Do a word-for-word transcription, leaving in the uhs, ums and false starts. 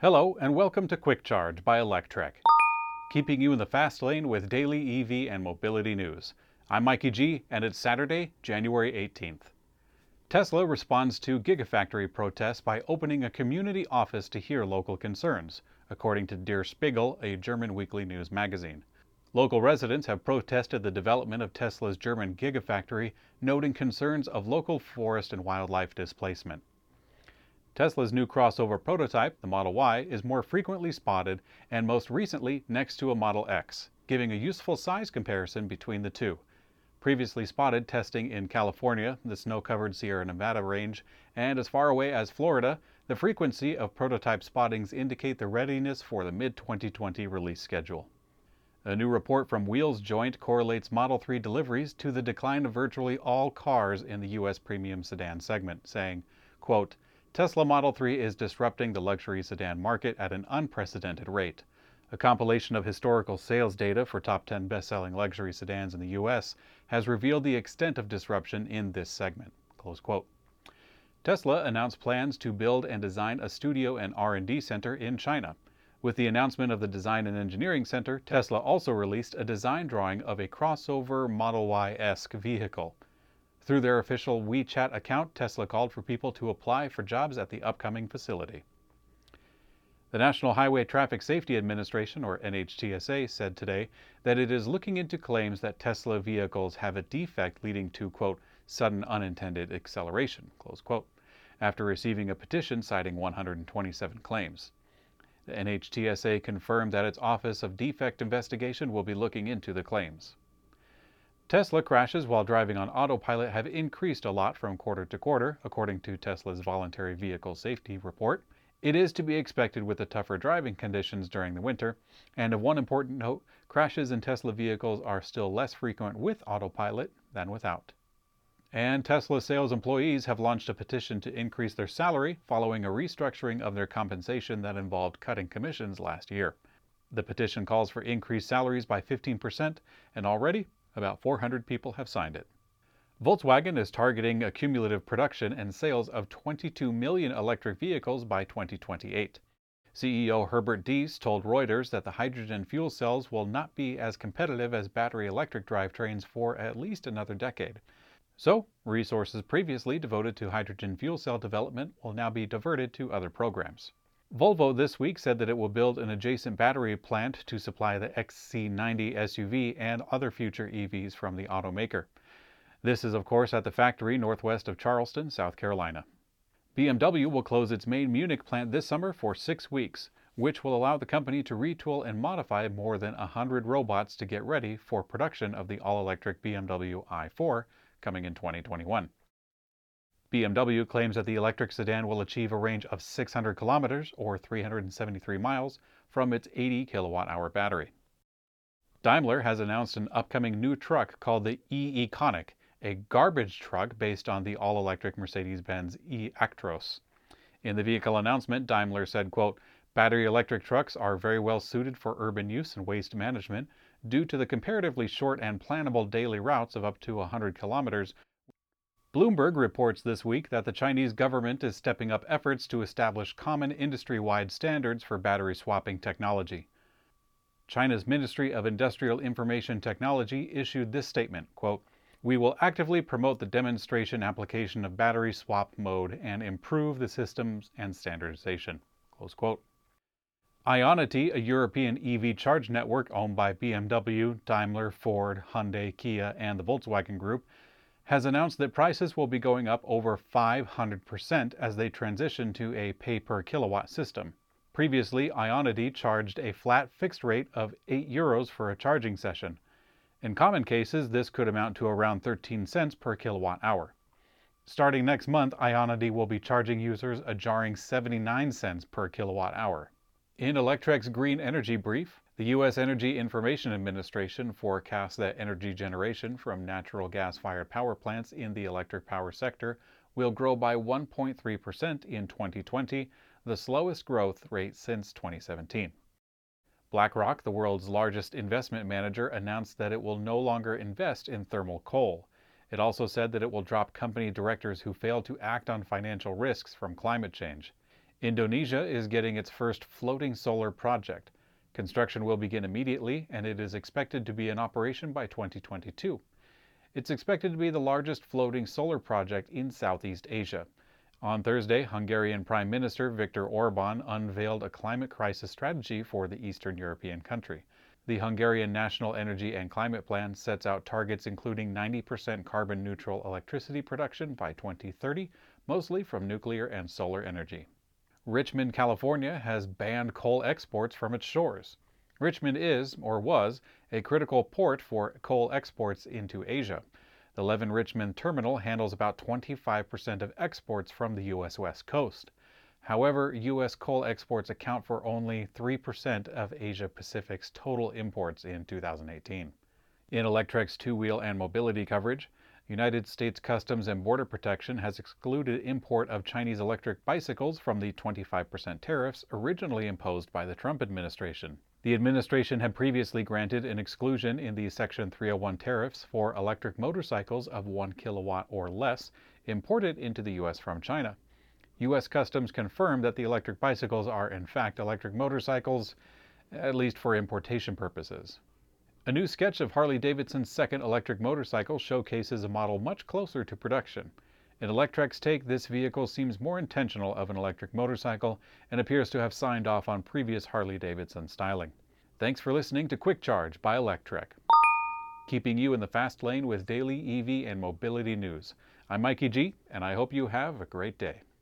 Hello and welcome to Quick Charge by Electrek, keeping you in the fast lane with daily E V and mobility news. I'm Mikey G, and it's Saturday, January eighteenth. Tesla responds to Gigafactory protests by opening a community office to hear local concerns, according to Der Spiegel, a German weekly news magazine. Local residents have protested the development of Tesla's German Gigafactory, noting concerns of local forest and wildlife displacement. Tesla's new crossover prototype, the Model Y, is more frequently spotted and most recently next to a Model X, giving a useful size comparison between the two. Previously spotted testing in California, the snow-covered Sierra Nevada range, and as far away as Florida, the frequency of prototype spottings indicate the readiness for the mid twenty twenty release schedule. A new report from Wheels Joint correlates Model three deliveries to the decline of virtually all cars in the U S premium sedan segment, saying, quote, Tesla Model three is disrupting the luxury sedan market at an unprecedented rate. A compilation of historical sales data for top ten best-selling luxury sedans in the U S has revealed the extent of disruption in this segment. Close quote. Tesla announced plans to build and design a studio and R and D center in China. With the announcement of the Design and Engineering Center, Tesla also released a design drawing of a crossover Model Y-esque vehicle. Through their official WeChat account, Tesla called for people to apply for jobs at the upcoming facility. The National Highway Traffic Safety Administration, or N H T S A, said today that it is looking into claims that Tesla vehicles have a defect leading to, quote, sudden unintended acceleration, close quote, after receiving a petition citing one hundred twenty-seven claims. The N H T S A confirmed that its Office of Defect Investigation will be looking into the claims. Tesla crashes while driving on autopilot have increased a lot from quarter to quarter, according to Tesla's Voluntary Vehicle Safety Report. It is to be expected with the tougher driving conditions during the winter, and of one important note, crashes in Tesla vehicles are still less frequent with autopilot than without. And Tesla sales employees have launched a petition to increase their salary following a restructuring of their compensation that involved cutting commissions last year. The petition calls for increased salaries by fifteen percent, and already about four hundred people have signed it. Volkswagen is targeting a cumulative production and sales of twenty-two million electric vehicles by twenty twenty-eight. C E O Herbert Diess told Reuters that the hydrogen fuel cells will not be as competitive as battery electric drivetrains for at least another decade. So, resources previously devoted to hydrogen fuel cell development will now be diverted to other programs. Volvo this week said that it will build an adjacent battery plant to supply the X C ninety S U V and other future E Vs from the automaker. This is, of course, at the factory northwest of Charleston, South Carolina. B M W will close its main Munich plant this summer for six weeks, which will allow the company to retool and modify more than one hundred robots to get ready for production of the all-electric B M W i four coming in twenty twenty-one. B M W claims that the electric sedan will achieve a range of six hundred kilometers, or three hundred seventy-three miles, from its eighty kilowatt hour battery. Daimler has announced an upcoming new truck called the e-Econic, a garbage truck based on the all-electric Mercedes-Benz e-Actros. In the vehicle announcement, Daimler said, quote, battery electric trucks are very well suited for urban use and waste management due to the comparatively short and plannable daily routes of up to one hundred kilometers. Bloomberg reports this week that the Chinese government is stepping up efforts to establish common industry-wide standards for battery swapping technology. China's Ministry of Industrial Information Technology issued this statement, quote, we will actively promote the demonstration application of battery swap mode and improve the systems and standardization, close quote. Ionity, a European E V charge network owned by B M W, Daimler, Ford, Hyundai, Kia, and the Volkswagen Group, has announced that prices will be going up over five hundred percent as they transition to a pay-per-kilowatt system. Previously, Ionity charged a flat fixed rate of eight euros for a charging session. In common cases, this could amount to around thirteen cents per kilowatt hour. Starting next month, Ionity will be charging users a jarring seventy-nine cents per kilowatt hour. In Electrek's Green Energy Brief, the U S Energy Information Administration forecasts that energy generation from natural gas-fired power plants in the electric power sector will grow by one point three percent in twenty twenty, the slowest growth rate since twenty seventeen. BlackRock, the world's largest investment manager, announced that it will no longer invest in thermal coal. It also said that it will drop company directors who fail to act on financial risks from climate change. Indonesia is getting its first floating solar project. Construction will begin immediately, and it is expected to be in operation by twenty twenty-two. It's expected to be the largest floating solar project in Southeast Asia. On Thursday, Hungarian Prime Minister Viktor Orban unveiled a climate crisis strategy for the Eastern European country. The Hungarian National Energy and Climate Plan sets out targets including ninety percent carbon-neutral electricity production by twenty thirty, mostly from nuclear and solar energy. Richmond, California has banned coal exports from its shores. Richmond is, or was, a critical port for coal exports into Asia. The Levin Richmond terminal handles about twenty-five percent of exports from the U S West Coast. However, U S coal exports account for only three percent of Asia-Pacific's total imports in two thousand eighteen. In Electrek's two-wheel and mobility coverage, United States Customs and Border Protection has excluded import of Chinese electric bicycles from the twenty-five percent tariffs originally imposed by the Trump administration. The administration had previously granted an exclusion in the Section three oh one tariffs for electric motorcycles of one kilowatt or less imported into the U S from China. U S Customs confirmed that the electric bicycles are in fact electric motorcycles, at least for importation purposes. A new sketch of Harley-Davidson's second electric motorcycle showcases a model much closer to production. In Electrek's take, this vehicle seems more intentional of an electric motorcycle and appears to have signed off on previous Harley-Davidson styling. Thanks for listening to Quick Charge by Electrek, keeping you in the fast lane with daily E V and mobility news. I'm Mikey G, and I hope you have a great day.